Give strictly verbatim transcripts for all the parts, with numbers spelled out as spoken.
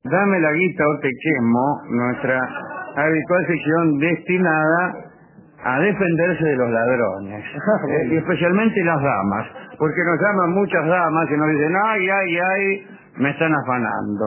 Dame la guita o te quemo, nuestra habitual sección destinada a defenderse de los ladrones, eh, y especialmente las damas, porque nos llaman muchas damas y nos dicen, ay, ay, ay, me están afanando.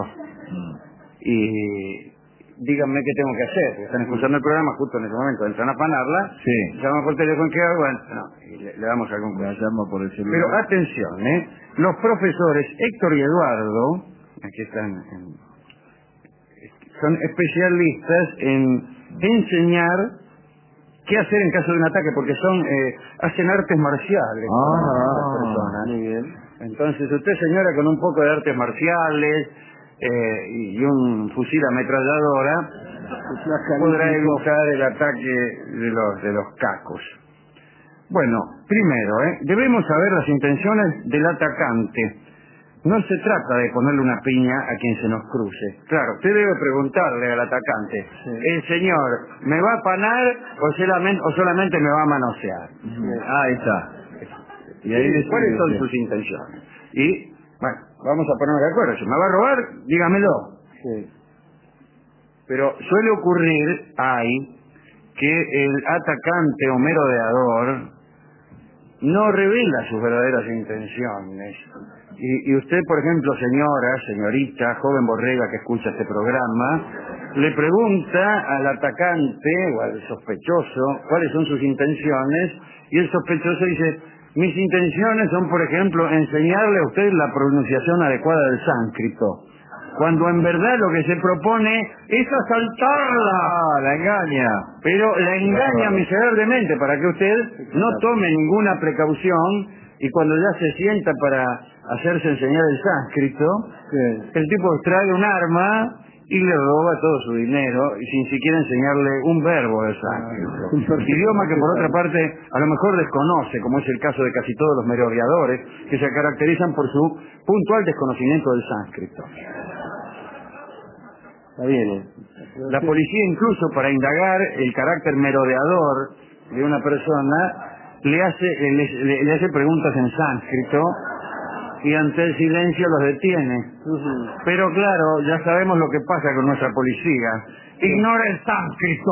Y díganme qué tengo que hacer, están escuchando el programa justo en ese momento, entran a afanarla, sí. llaman por teléfono, ¿qué hago? Bueno, no, y le, le damos algún La llamo por el celular. Pero atención, ¿eh? Los profesores Héctor y Eduardo, aquí están, en, son especialistas en enseñar qué hacer en caso de un ataque, porque son eh, hacen artes marciales. Ah, personas. Muy bien. Entonces usted, señora, con un poco de artes marciales eh, y un fusil ametralladora, podrá evitar el ataque de los de los cacos. Bueno, primero, ¿eh? debemos saber las intenciones del atacante. No se trata de ponerle una piña a quien se nos cruce. Claro, usted debe preguntarle al atacante, sí. el señor, ¿me va a afanar o solamente, o solamente me va a manosear? Uh-huh. Ah, ahí está. Y ahí sí, ¿cuáles son sus intenciones? Y, bueno, vamos a ponernos de acuerdo. Si me va a robar, dígamelo. Sí. Pero suele ocurrir, hay, que el atacante o merodeador no revela sus verdaderas intenciones. Y, y usted, por ejemplo, señora, señorita, joven borrega que escucha este programa, le pregunta al atacante o al sospechoso cuáles son sus intenciones, y el sospechoso dice, mis intenciones son, por ejemplo, enseñarle a usted la pronunciación adecuada del sánscrito, cuando en verdad lo que se propone es asaltarla. Ah, la engaña. Pero la engaña miserablemente para que usted no tome ninguna precaución, y cuando ya se sienta para hacerse enseñar el sánscrito, sí. el tipo extrae un arma y le roba todo su dinero, y sin siquiera enseñarle un verbo de sánscrito. Ah, idioma que por otra parte a lo mejor desconoce, como es el caso de casi todos los merodeadores, que se caracterizan por su puntual desconocimiento del sánscrito. Está bien, ¿eh? La policía, incluso para indagar el carácter merodeador de una persona, le hace le, le, le hace preguntas en sánscrito y ante el silencio los detiene. Uh-huh. Pero claro, ya sabemos lo que pasa con nuestra policía. Ignora el sánscrito.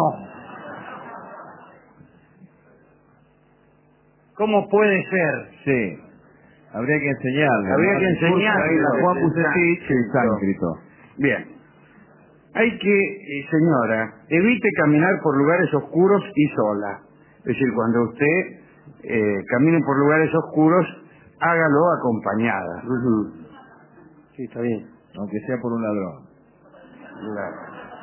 ¿Cómo puede ser? Sí. Habría que enseñarle. Habría que enseñarle a Juan Bucetich el sánscrito. Bien. Hay que, eh, señora, evite caminar por lugares oscuros y sola. Es decir, cuando usted eh, camine por lugares oscuros, hágalo acompañada. Uh-huh. Sí, está bien. Aunque sea por un ladrón. Claro.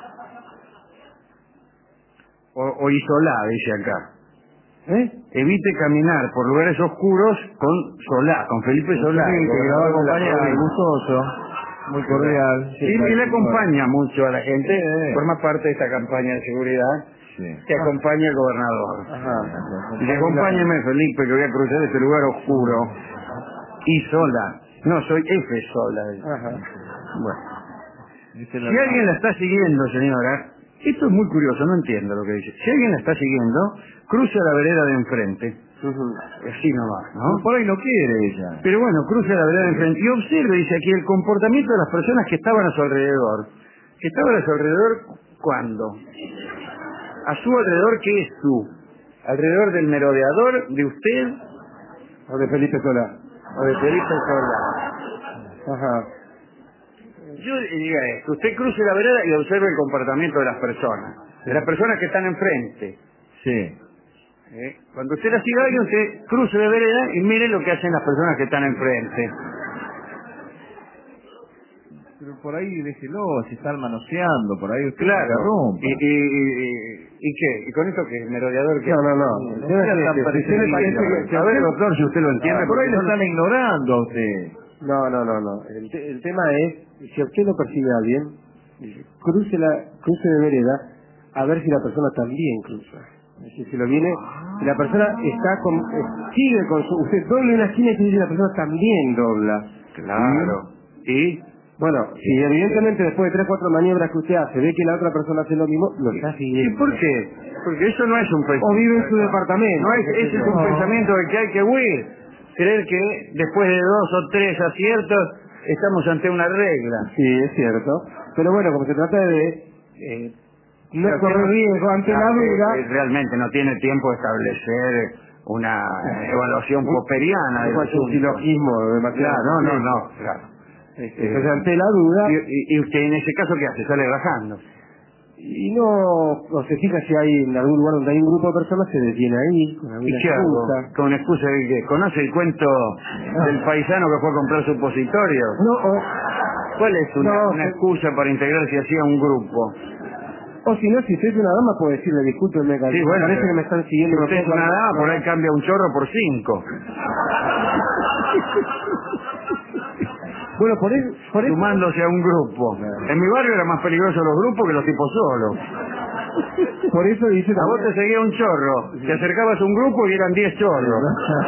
O, o isolá, dice acá. ¿Eh? Evite caminar por lugares oscuros con Solá, con Felipe Solá. Sí, que lo va a acompañar, gustoso. Muy cordial. Sí, y le acompaña mucho a la gente, sí. forma parte de esta campaña de seguridad sí. que acompaña al gobernador. Ajá. Dice, acompáñeme, Felipe, que voy a cruzar este lugar oscuro. Y sola. No, soy F sola. Ajá. Bueno. Si alguien la está siguiendo, señora, esto es muy curioso, no entiendo lo que dice. Si alguien la está siguiendo, cruce a la vereda de enfrente. Uh-huh. Así nomás, ¿no? Por ahí no quiere ella. Pero bueno, cruce la vereda de enfrente y observe, dice aquí, el comportamiento de las personas que estaban a su alrededor. ¿Que estaban a su alrededor cuándo? ¿A su alrededor qué es su? ¿Alrededor del merodeador, de usted? ¿O de Felipe Solá? ¿O de Felipe Solá? Ajá. Yo diría esto, usted cruce la vereda y observe el comportamiento de las personas. Sí. De las personas que están enfrente. Sí. ¿Eh? Cuando usted la siga, usted cruce la vereda y mire lo que hacen las personas que están enfrente. Pero por ahí déjelo, si están manoseando, por ahí usted claro. se rompa. ¿Y, y, y, ¿Y qué? ¿Y con esto qué? ¿Merodeador qué? No, no, no. no, no, no, no parece le parece que, que, a ver, doctor, si usted lo entiende. Ah, por ahí lo están ignorando a usted. No, no, no, no. El, te, el tema es, si usted lo percibe a alguien, cruce, la, cruce de vereda a ver si la persona también cruza. Es decir, si lo viene, si la persona está con, eh, sigue con su, usted doble una esquina y dice la persona también dobla. Claro. ¿Y? Bueno, si evidentemente después de tres, cuatro maniobras que usted hace, ve que la otra persona hace lo mismo, lo está siguiendo. ¿Y por qué? Porque eso no es un pensamiento. O vive en su departamento. No es, ese es un no. pensamiento de que hay que huir. Creer que después de dos o tres aciertos estamos ante una regla. Sí, es cierto. Pero bueno, como se trata de eh, no Pero correr que- riesgo ante la claro, duda, que realmente no tiene tiempo de establecer una evaluación popperiana del no es un asunto. silogismo demasiado. Claro, no, no, complejo. no, claro. Este, Entonces, ante la duda, Y, y- y usted en ese caso, ¿qué hace? Sale rajando. y no, no se fija si hay en algún lugar donde hay un grupo de personas, se detiene ahí, con ¿Y alguna qué hago? excusa. Con excusa de que conoce el cuento del paisano que fue a comprar supositorio. No, o, ¿Cuál es una, No, una sí. excusa para integrarse así a un grupo? o si no, si usted es una dama, puede decirle, discúlpenme, Sí, bueno, parece pero que me están siguiendo. si usted es una dama, por ahí cambia un chorro por cinco. Bueno, por eso, por eso, Sumándose a un grupo. En mi barrio era más peligroso los grupos que los tipos solos. por eso dice A vos te también, seguía un chorro, te acercabas a un grupo y eran diez chorros.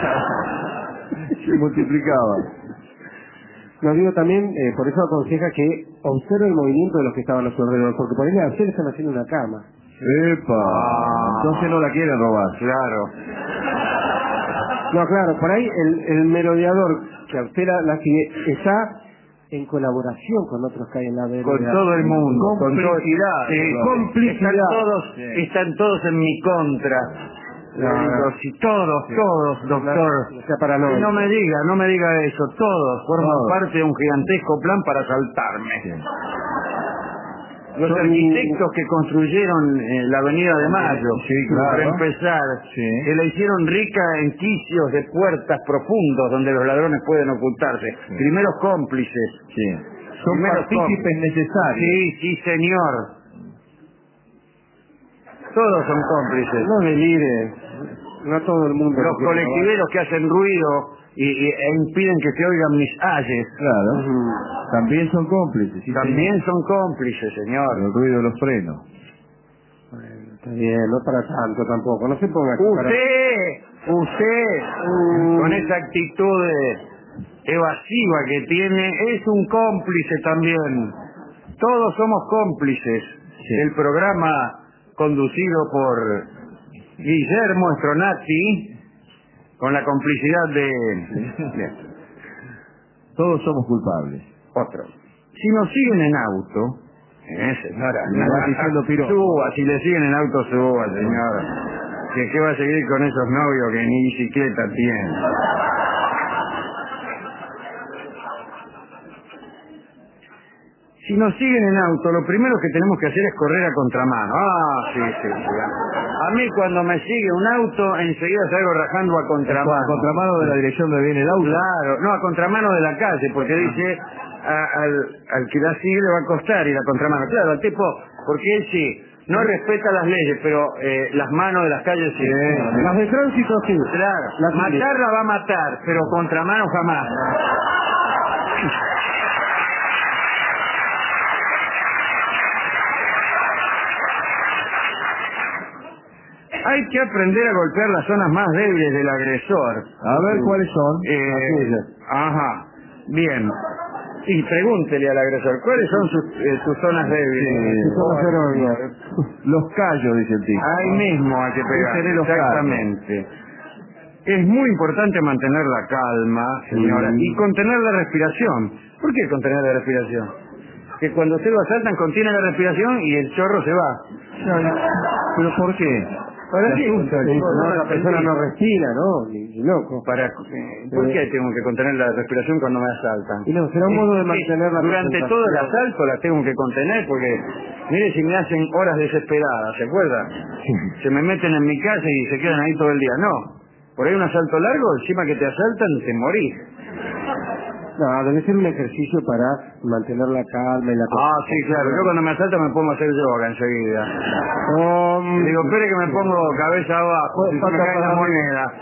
Se multiplicaba. no digo también, eh, por eso aconseja que observe el movimiento de los que estaban a su alrededor, porque por ahí a usted le están haciendo una cama. ¡Epa! Ah. Entonces no la quieren robar. Claro. No, claro, por ahí el, el merodeador que a usted la, la sigue está en colaboración con otros que hay en la vereda. Con todo el mundo. Con todo- Complicidad. Sí, Complicidad. Están todos, Sí. están todos en mi contra. Le No, digo, no. sí, todos, todos, doctor. No sea paranoico. No me diga, no me diga eso. Todos forman Todos. parte de un gigantesco plan para asaltarme. Sí. Los Son- arquitectos que construyeron eh, la Avenida de Mayo, Sí, claro. para empezar, Sí. que la hicieron rica en quicios de puertas profundos donde los ladrones pueden ocultarse. Sí. Primeros cómplices. Sí. Son Primeros partícipes cómplices. necesarios. Sí, sí, señor. Todos son cómplices. No me mire, no todo el mundo. Los lo quiere colectiveros que hacen ruido y, y- e impiden que se oigan mis ayes. Claro. robar. Ujú. También son cómplices. sí, También señor. son cómplices, señor. El ruido de los frenos. Bueno, está bien, no para tanto tampoco, no se ponga aquí para- Usted, usted, Mm. con esa actitud eh, evasiva que tiene, es un cómplice también. Todos somos cómplices. Sí. El programa conducido por Guillermo Stronati, con la complicidad de, de Todos somos culpables. otro. Si nos siguen en auto, eh, señora, Le va diciendo piropo. suba, si le siguen en auto, suba, señora. ¿Que qué va a seguir con esos novios que ni bicicleta tienen? Si nos siguen en auto, lo primero que tenemos que hacer es correr a contramano. Ah, sí, sí, sí. A mí cuando me sigue un auto, enseguida salgo rajando a contramano. A contramano de la dirección donde viene el auto. Claro, no, a contramano de la calle, porque dice a- al, al que la sigue le va a costar ir a contramano. Claro, al tipo, porque él sí, no respeta las leyes, pero eh, las manos de las calles sí. Las de tránsito sí. Claro, Las matarla va a matar, pero contramano jamás. Hay que aprender a golpear las zonas más débiles del agresor. A ver cuáles son. Eh, ajá, bien. Y pregúntele al agresor, ¿cuáles son sus, eh, sus zonas débiles? Sí. Son las heroínas. Los callos, dice el tipo. Ahí mismo hay que pegar. Ese de los Exactamente. Es muy importante mantener la calma, señora, Sí. y contener la respiración. ¿Por qué contener la respiración? Que cuando usted lo asaltan, contiene la respiración y el chorro se va. ¿Pero por qué? ¿Para Se qué? asusta el Sí, tipo. no, la persona no respira, ¿no? Ni, ni loco. Para, eh, ¿Por qué tengo que contener la respiración cuando me asaltan? Y no, será un modo de Es- mantener la Durante concentración. todo el asalto la tengo que contener porque, mire si me hacen horas desesperadas, ¿se acuerda? Se me meten en mi casa y se quedan ahí todo el día. No, por ahí un asalto largo, encima que te asaltan, te morís. No, debe ser un ejercicio para mantener la calma y la Ah, sí, claro. Yo cuando me asaltan me pongo a hacer yoga enseguida. Um, Y digo, espere que me pongo cabeza abajo, si se me cae la moneda.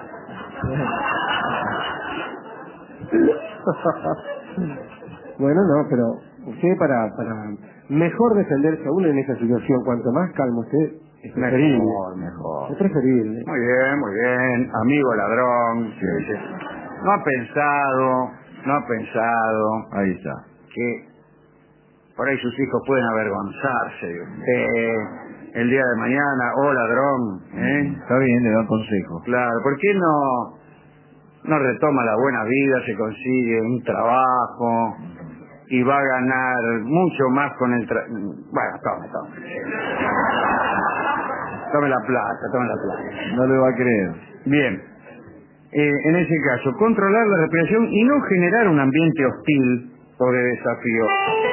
Bueno, no, pero usted para, para mejor defenderse aún en esa situación, cuanto más calmo usted, es preferible. Mejor, mejor. Es preferible. Muy bien, muy bien. Amigo ladrón. Sí, sí. No ha pensado, no ha pensado Ahí está. que por ahí sus hijos pueden avergonzarse de usted el día de mañana. Oh, ladrón, ¿eh? Está bien, le dan consejos. Claro, ¿por qué no no retoma la buena vida, se consigue un trabajo y va a ganar mucho más con el tra... Bueno, tome, tome. Tome la plata, tome la plata. No le va a creer. Bien. Eh, en ese caso, controlar la respiración y no generar un ambiente hostil por el desafío.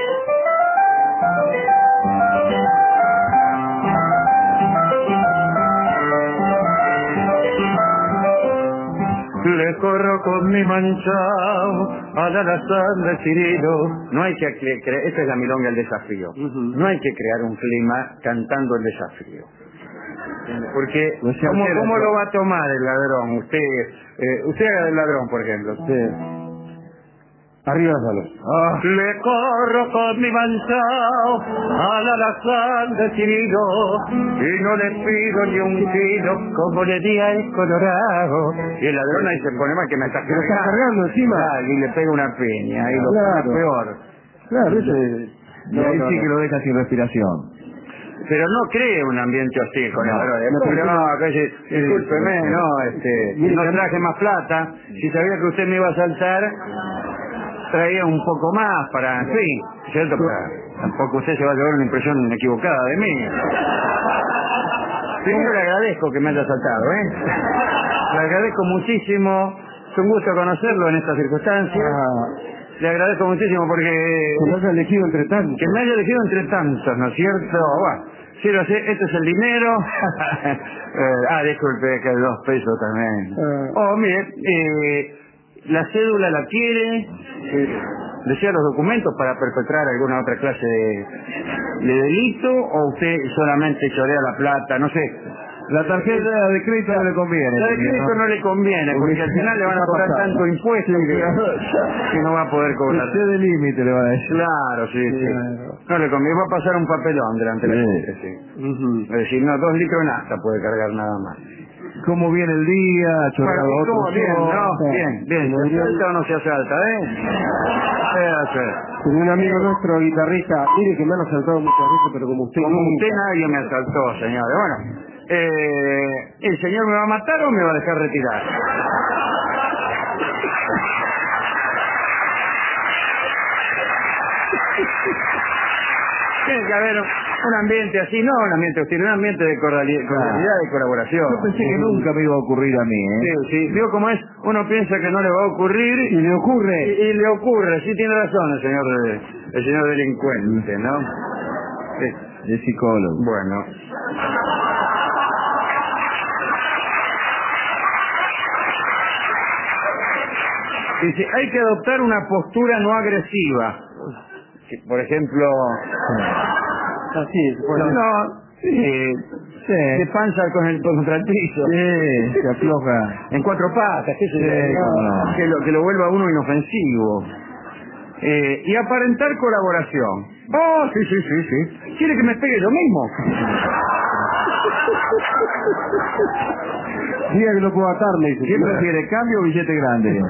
Le corro con mi manchao al alazán de Cirilo. No hay que crear, esta es la milonga del desafío. Uh-huh. No hay que crear un clima cantando el desafío. Porque, no sé, ¿cómo, ¿cómo ¿cómo lo va a tomar el ladrón? Usted, eh, usted haga el ladrón, por ejemplo. Sí. Arriba las manos. Ah. Le corro con mi manchao al alazán de Cirilo y no le pido ni un kilo como le di al Colorado. Y el ladrón ahí se pone mal que me está cargando, está cargando encima. Claro, y le pega una piña y lo claro. peor. Claro, eso es... No, y ahí no, sí no. que lo deja sin respiración. Pero no cree un ambiente hostil con no, el ladrón. No, no, no, calle, discúlpeme, no, este, no traje más plata. Si sabía que usted me iba a saltar, traía un poco más para, en fin, ¿cierto? Para, tampoco usted se va a llevar una impresión equivocada de mí. Primero le agradezco que me haya saltado, ¿eh? Le agradezco muchísimo, es un gusto conocerlo en estas circunstancias. Ah. Le agradezco muchísimo porque... Que me haya elegido entre tantos. Que me haya elegido entre tantos, ¿no es cierto? Bueno, sí lo sé, este es el dinero. eh, ah, disculpe, que dos pesos también. Uh. Oh, mire, eh, la cédula la quiere, eh, desea los documentos para perpetrar alguna otra clase de, de delito, o usted solamente chorea la plata, no sé. La tarjeta de crédito no le conviene. La de crédito no le conviene, porque al final le van a cobrar tanto impuesto que, que no va a poder cobrar. Usted de límite le va a decir. Claro, sí, sí. Claro. No le conviene, va a pasar un papelón delante de la gente, sí. Uh-huh. Es decir, no, dos litros de nafta puede cargar nada más. ¿Cómo viene el día? Bueno, ¿cómo? Bien, no, bien, bien. ¿Se asalta o no se asalta, eh? Tenía un amigo nuestro, guitarrista, mire que me han asaltado muchas veces, pero como usted Como nunca. usted nadie me asaltó, señores. Bueno, eh, ¿el señor me va a matar o me va a dejar retirar? Tiene que haber un ambiente así, no un ambiente hostil, un ambiente de cordialidad y colaboración. Yo pensé que nunca me iba a ocurrir a mí, ¿eh? Sí, sí, vio cómo es, uno piensa que no le va a ocurrir y le ocurre. Y, y le ocurre, sí tiene razón el señor, el señor delincuente, ¿no? Sí. Es psicólogo. Bueno. Dice, hay que adoptar una postura no agresiva. Por ejemplo... Así, bueno, no, eh, sí. De panza con el, contra el piso. Sí, se afloja. En cuatro patas, qué sé sí, yo. No. Que, lo, que lo vuelva a uno inofensivo. Eh, y aparentar colaboración. Oh, sí, sí, sí, sí. ¿Quiere que me pegue yo mismo? Diga que no puedo atarme. ¿Quién prefiere, cambio o billete grande?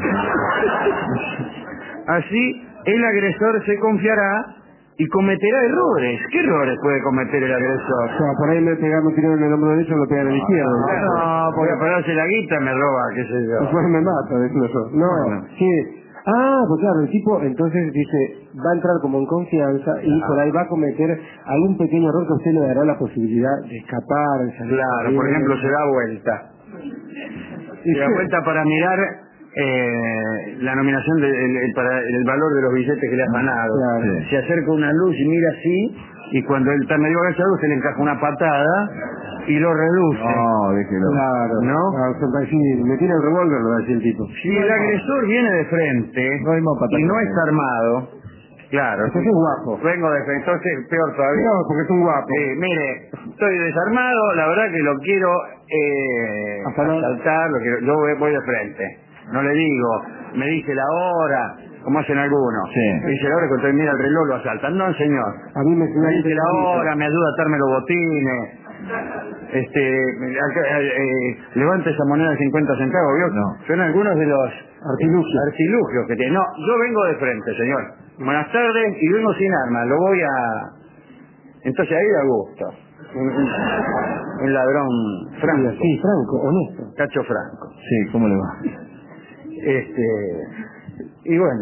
Así, el agresor se confiará y cometerá errores. ¿Qué errores puede cometer el agresor? O sea, por ahí me pegan un tirón en el hombro derecho y lo pegan en el izquierdo. No, no, porque a pararse la guita me roba, qué sé yo. Después me mata, incluso. No, bueno. Sí. Ah, pues claro, el tipo entonces dice, va a entrar como en confianza y por ahí va a cometer algún pequeño error que a usted le dará la posibilidad de escapar, de salir. Claro, por ejemplo, se da vuelta. Se da vuelta para mirar eh, la nominación de, el, el, para el valor de los billetes que le has ganado. Claro. Se acerca una luz y mira así, y cuando él está medio agachado, usted le encaja una patada y lo reduce. No, déjelo. Claro. ¿No? Ah, sí, me tiene el revólver, lo va a decir el tipo. Si el agresor viene de frente no y no está armado, claro. Entonces es guapo. Vengo de frente, entonces peor todavía. No, porque es un guapo. Eh, mire, estoy desarmado, la verdad que lo quiero eh, asaltar, lo quiero, yo voy, voy de frente. No le digo, me dice la hora, como hacen algunos. Sí. Me dice la hora, cuando mira el reloj lo asaltan. No, señor. A mí me, me dice la hora, me ayuda a atarme los botines. Este, acá, eh, levanta esa moneda de cincuenta centavos, ¿vio? No. Son algunos de los artilugios. artilugios que tiene. No, yo vengo de frente, señor. Buenas tardes, y vengo sin armas, lo voy a... Entonces ahí da gusto. Un, un, un ladrón franco. Sí, franco, honesto. Cacho franco. Sí, ¿cómo le va? Este, y bueno.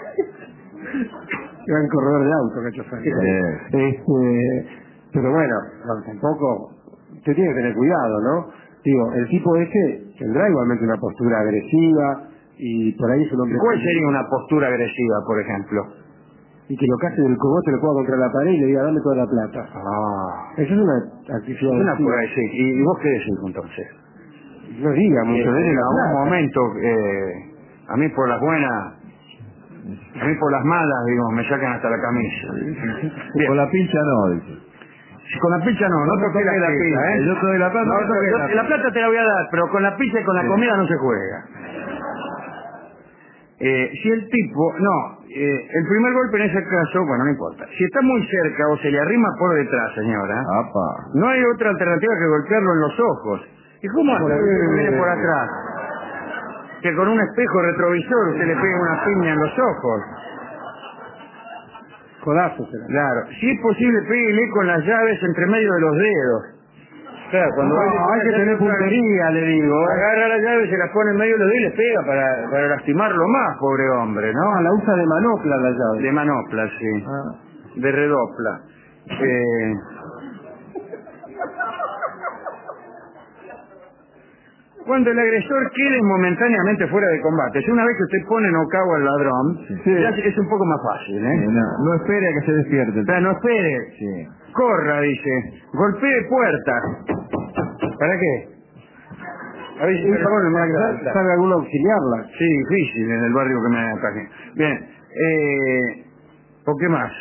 Gran corredor de auto, Cacho Fernández. Sí. Este, pero bueno, no, tampoco, te tiene que tener cuidado, ¿no? Digo, el tipo ese tendrá igualmente una postura agresiva y por ahí es un hombre... ¿Cuál sería una postura agresiva, por ejemplo? Y que lo case del cogote, lo ponga contra la pared y le diga, dame toda la plata. Ah, Eso es una actividad una agresiva. pura sí. ¿Y, y vos qué decís entonces? No diga mucho, Eh, dele en la algún plata. momento, eh, a mí por las buenas, a mí por las malas, digo, me sacan hasta la camisa. Bien. Con la pincha no, dice. Si con la pincha no, no toqué la, la pincha, pincha, ¿eh? yo te doy la plata, No, no yo- toqué yo- la la plata te la voy a dar, pero con la pizza y con la Sí. comida no se juega. Eh, si el tipo, no, eh, el primer golpe en ese caso, bueno, no importa. Si está muy cerca o se le arrima por detrás, señora, Apa. no hay otra alternativa que golpearlo en los ojos. ¿Y cómo hace? Eh. Viene por atrás. Que con un espejo retrovisor usted le pega una piña en los ojos. Codazo será. Claro. Si es posible, pégale con las llaves entre medio de los dedos. Claro, cuando No, ve hay que tener puntería, le digo. ¿eh? agarra las llaves, se las pone en medio de los dedos y les pega para, para lastimarlo más, pobre hombre, ¿no? Ah, la usa de manopla la llave. De manopla, sí. Ah. De redopla. Eh, Cuando el agresor quede momentáneamente fuera de combate, si una vez que usted pone nocao al ladrón, Sí. ya es un poco más fácil, ¿eh? Sí, no, no espere a que se despierte. O sea, no espere, Sí. corra, dice, golpee puertas. ¿Para qué? A ver si por favor, me agrada. ¿Sabe alguno auxiliarla? Sí, difícil en el barrio que me ataque. Bien, eh, ¿por qué más?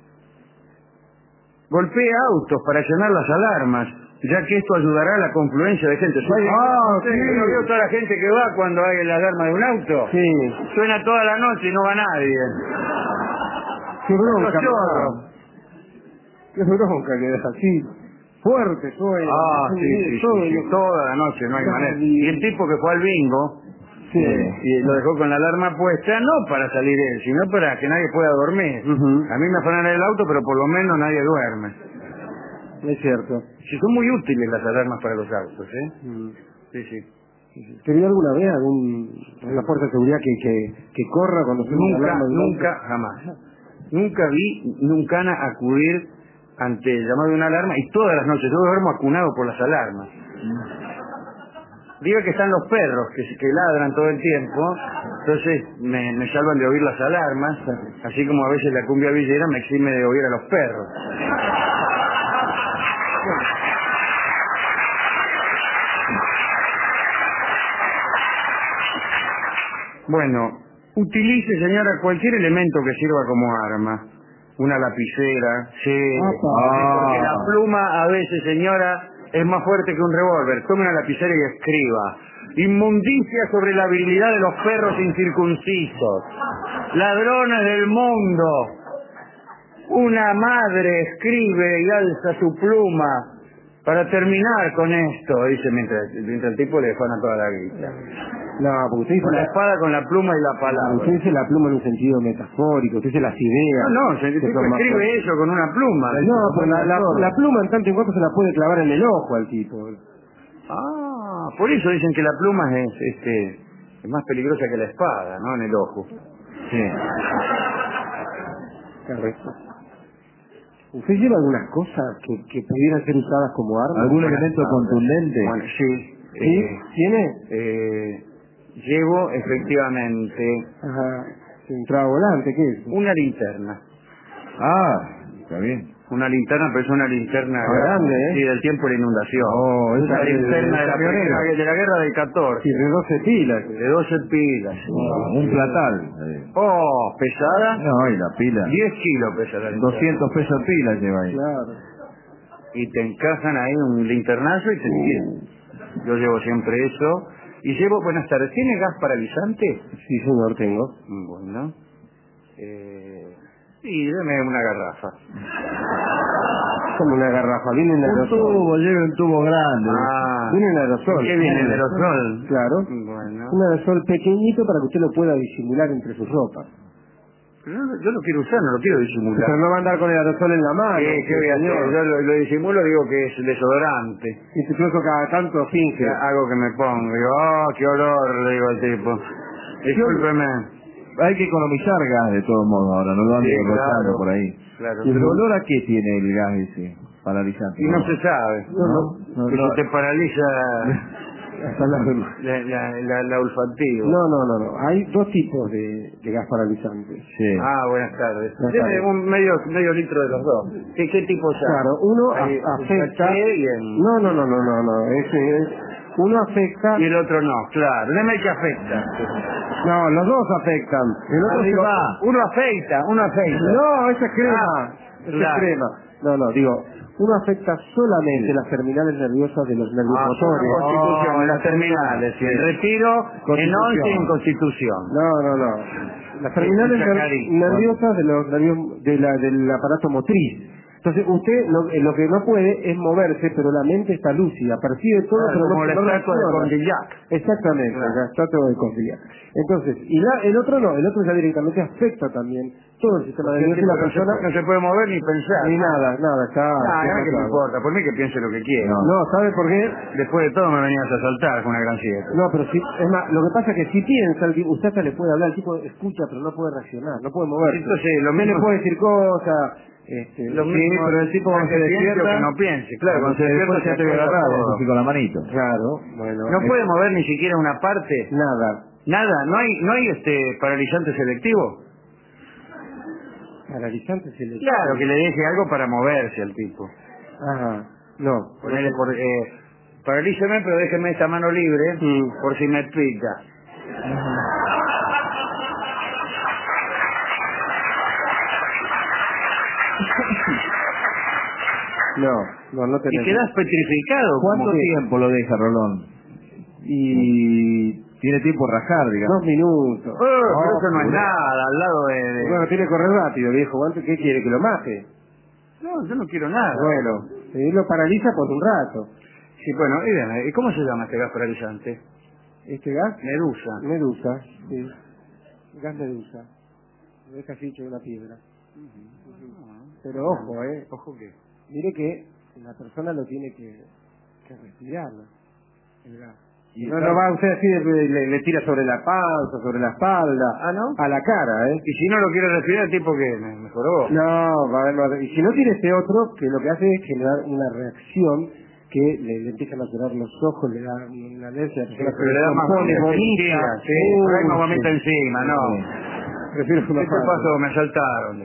Golpee autos para llenar las alarmas, ya que esto ayudará a la confluencia de gente. Oye, Ah, ¿usted sí. no vio toda la gente que va cuando hay la alarma de un auto? Sí. Suena toda la noche y no va nadie. Qué bronca. Los chorros. mamá. Qué bronca que es así. Fuerte suena. Ah, sí, sí, sí, todo, sí, yo- toda la noche, no hay Ay. manera. Y el tipo que fue al bingo, Sí. eh, y lo dejó con la alarma puesta, no para salir él, sino para que nadie pueda dormir. Ujú. A mí me afanan el auto, pero por lo menos nadie duerme. Es cierto. Sí, son muy útiles las alarmas para los autos, ¿eh? Mm. Sí, sí. ¿Te vio alguna vez algún, una fuerza de seguridad que, que, que corra cuando suena una Nunca, alarma de un auto? nunca, jamás. Nunca vi nunca acudir ante el llamado de una alarma, y todas las noches yo duermo acunado por las alarmas. Diga que están los perros que, que ladran todo el tiempo, entonces me, me salvan de oír las alarmas, así como a veces la cumbia villera me exime de oír a los perros. Bueno, utilice, señora, cualquier elemento que sirva como arma. Una lapicera, sí. Apa. Porque la pluma a veces, señora, es más fuerte que un revólver. Tome una lapicera y escriba. Inmundicia sobre la virilidad de los perros incircuncisos. Ladrones del mundo. Una madre escribe y alza su pluma para terminar con esto, dice mientras, mientras el tipo le afana toda la guita. No, porque usted dice, Con la la, espada, con la pluma y la palabra. usted dice la pluma en un sentido metafórico, usted dice las ideas. No, no, se- el que tipo son más escribe fuertes. eso con una pluma. No, pues la, la, la pluma en tanto en cuanto se la puede clavar en el ojo al tipo. Ah, por eso dicen que la pluma es, este, es más peligrosa que la espada, ¿no? En el ojo. Sí. Correcto. ¿Usted lleva algunas cosas que, que pudieran ser usadas como armas? ¿Algún Buenas elemento tardes. contundente? Bueno, sí. ¿Sí? eh, ¿Tiene? eh, llevo efectivamente Ajá. ¿Entrada volante? ¿Qué es? una linterna. Ah, está bien. Una linterna, pero es una linterna Ah, grande, ¿eh? Sí, del tiempo de la inundación. Oh, es esa una de- de- linterna de de, la, camionero. de la guerra del catorce. Sí, de doce pilas. De doce pilas. Oh, un platal. Eh, Oh, pesada. No, y la pila. diez kilos pesa la linterna. doscientos pesos pila lleva ahí. Claro. Y te encajan ahí un linternazo y te siguen. Yo llevo siempre eso. Y llevo, buenas tardes, ¿tiene gas paralizante? Sí, señor, tengo. Bueno. Eh, sí, deme una garrafa. Como una garrafa, viene en Un aerosol. tubo, lleva un tubo grande. Ah, Viene en aerosol. ¿qué viene en aerosol? Claro. Bueno. Un aerosol pequeñito para que usted lo pueda disimular entre sus ropas. Pero yo, yo lo quiero usar, no lo quiero disimular. Pero no va a andar con el aerosol en la mano. ¿Qué, qué voy a hacer? señor. Yo lo, lo disimulo, digo que es desodorante. Incluso cada tanto finge. Que hago que me ponga. Digo, oh, qué olor, le digo al tipo. Discúlpeme. Hay que economizar gas de todos modos ahora, no lo andan Sí, derrochando claro. por ahí. Claro. ¿Y el olor a qué tiene el gas ese paralizante? Y no se sabe. No, no, que no. se te paraliza Hasta la- la, la, la, la olfativa. No, no, no, no. Hay dos tipos de, de gas paralizantes. Sí. Ah, buenas tardes. Buenas Deme tardes. un medio, medio litro de los dos. ¿Qué, qué tipo ya? Claro, uno Hay a- un afecta... sachet y, el, No, no, no, no, no, no. Ese es... Uno afecta... y el otro no, claro. Deme el que afecta. No, los dos afectan. El otro Ahí se- va. Uno afecta, uno afecta. No, esa es crema. Ah, esa claro. es crema. No, no, digo, uno afecta solamente las terminales nerviosas de los nervios Ah, motores. solo Constitución, No, en las terminales. Sí. El retiro en Constitución. once en Constitución. No, no, no. Las terminales ner- Chacarín. nerviosas de los nervios de la, del aparato motriz. Entonces usted lo, eh, lo que no puede es moverse, pero la mente está lúcida, percibe todo, Claro, pero no, como la no estatua de reacciona. Condillac. Exactamente, Claro. la estatua de Condillac. Entonces, y la, el otro no, el otro ya directamente afecta también todo el sistema Porque el nervioso y tipo la no, se, persona... no se puede mover ni pensar. Ni nada, nada, está... No, está no, que me claro. importa. Por mí que piense lo que quiera. No. No, ¿sabe por qué? Después de todo me venías a saltar con una gran siesta. No, pero si, es más, lo que pasa es que si piensa, el tipo- usted hasta le puede hablar, el tipo escucha, pero no puede reaccionar, no puede moverse. Entonces, lo Usted mismo- le puede decir cosas, este, Lo sí, mismo pero el tipo cuando que se piense o despierta... que no piense. Claro, cuando se Después despierta ya te voy a acuerda agarrar, todo. así con la manito. Claro, bueno... No es- puede mover ni siquiera una parte. Nada. Nada, no hay, no hay este paralizante selectivo. Paralizante se le... Claro, que le deje algo para moverse al tipo. Ajá, no. Ponele por, eh, paralíceme, pero déjeme esta mano libre, Mm. por si me pica. No, no, no Y tenemos. quedas petrificado. ¿Cuánto como que- tiempo lo deja Rolón? Y tiene tiempo a rajar, digamos. Dos minutos. Oh, pero eso no es pura. nada, al lado de... de- Bueno, tiene que correr rápido, viejo. ¿Cuánto- ¿Qué quiere? ¿Que lo mate? No, yo no quiero nada. Bueno, él lo paraliza por un rato. Sí, bueno, y dime, ¿y cómo se llama este gas paralizante? ¿Este gas? Medusa. Medusa, sí. Gas medusa. Lo deja así hecho de una piedra. Pero ojo, eh. Ojo que... Mire que la persona lo tiene que, que respirarlo, el gas. Y No, está- no va usted así, le, le- le tira sobre la panza, sobre la espalda. Ah, ¿no? A la cara, ¿eh? Y si no lo quiere respirar, el tipo que me mejoró. No, va, no, y si no tiene este otro, que lo que hace es generar una reacción que le, le empiezan a llorar los ojos, le da una alergia, la persona Pero le da más pone vomita bonita. encima, sí, por ahí me Uy, vomita sí. encima, no. Prefiero una ¿Qué te falda. pasó? Me asaltaron.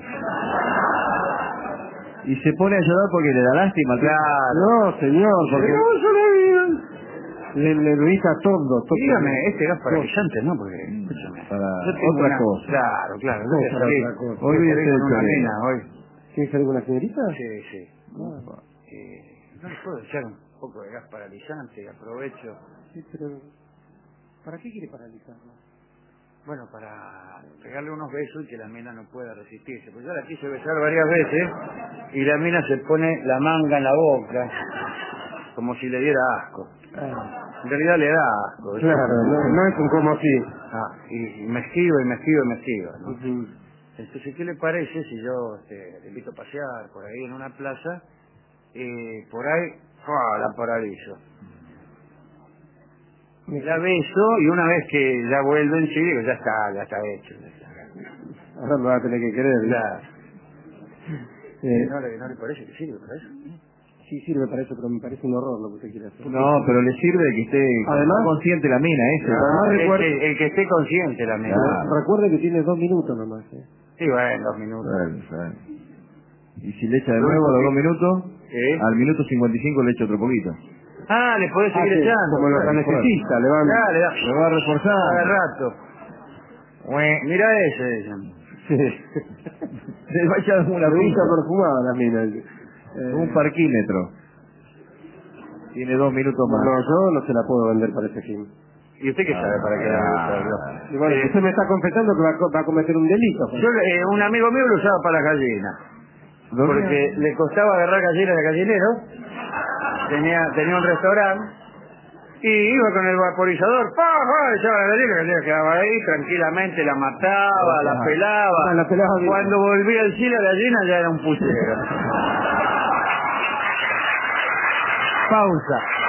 Y se pone a llorar porque le da lástima. Claro. No, señor, porque No, yo lo vi. le, le irrita todo. todo. Dígame, este gas paralizante, ¿no? Porque, escúchame. Para yo tengo otra una- cosa. Claro, claro. ¿Cómo Voy a para salir, otra cosa? voy a Olvídese salir con del una choreo. nena hoy. ¿Quiere salir con la señorita? Sí, sí. Eh, no le puedo echar un poco de gas paralizante, aprovecho. Sí, pero ¿para qué quiere paralizarlo? Bueno, para pegarle unos besos y que la mina no pueda resistirse. Pues yo la quise besar varias veces y la mina se pone la manga en la boca, como si le diera asco. Ah, En realidad le da asco. ¿sí? claro, no, no es un como así. Ah, y, y me esquivo y me esquivo y me esquivo, ¿no? Ujú. Entonces, ¿qué le parece si yo este, le invito a pasear por ahí en una plaza? Eh, por ahí, ¡fua! La paralizo. La beso y una vez que ya vuelven, sí, digo, ya está, ya está hecho. Ya está. Ahora me va a tener que querer. Claro. Eh, ¿No le, ¿No le parece que sirve para eso? sí sirve para eso, pero me parece un horror lo que usted quiere hacer. No, pero le sirve de que esté Además- consciente la mina ese. Además, el, recuerda- que, el que esté consciente la mina. Claro. Recuerde que tiene dos minutos nomás. ¿eh? Sí, bueno, dos minutos. Bueno, bueno. Y si le echa de nuevo a los dos minutos, ¿Eh? al minuto cincuenta y cinco le echa otro poquito. Ah, le podés seguir Ah, sí, echando. como los Claro. anestesistas, le van... Dale, Le dale. va a reforzar. Cada rato. Ue, Mira ese, dicen. Sí. Le va a echar una Le gusta pista. perfumada la mina. Eh, Un parquímetro. Tiene dos minutos más. No, yo no se la puedo vender para ese fin. ¿Y usted qué sabe para qué la Ah. usa? Yo? Y bueno, Eh, usted me está confesando que va a, co- va a cometer un delito. Yo, eh, un amigo mío lo usaba para las gallinas. Porque le costaba agarrar gallinas de gallinero. Tenía, tenía un restaurante. Y iba con el vaporizador. ¡Pa, pa! Echaba la gallina, la gallina quedaba ahí tranquilamente, la mataba, la pelaba. Ah, la pelaba bien. Cuando volvía al sí, la gallina ya era un puchero. Pausa.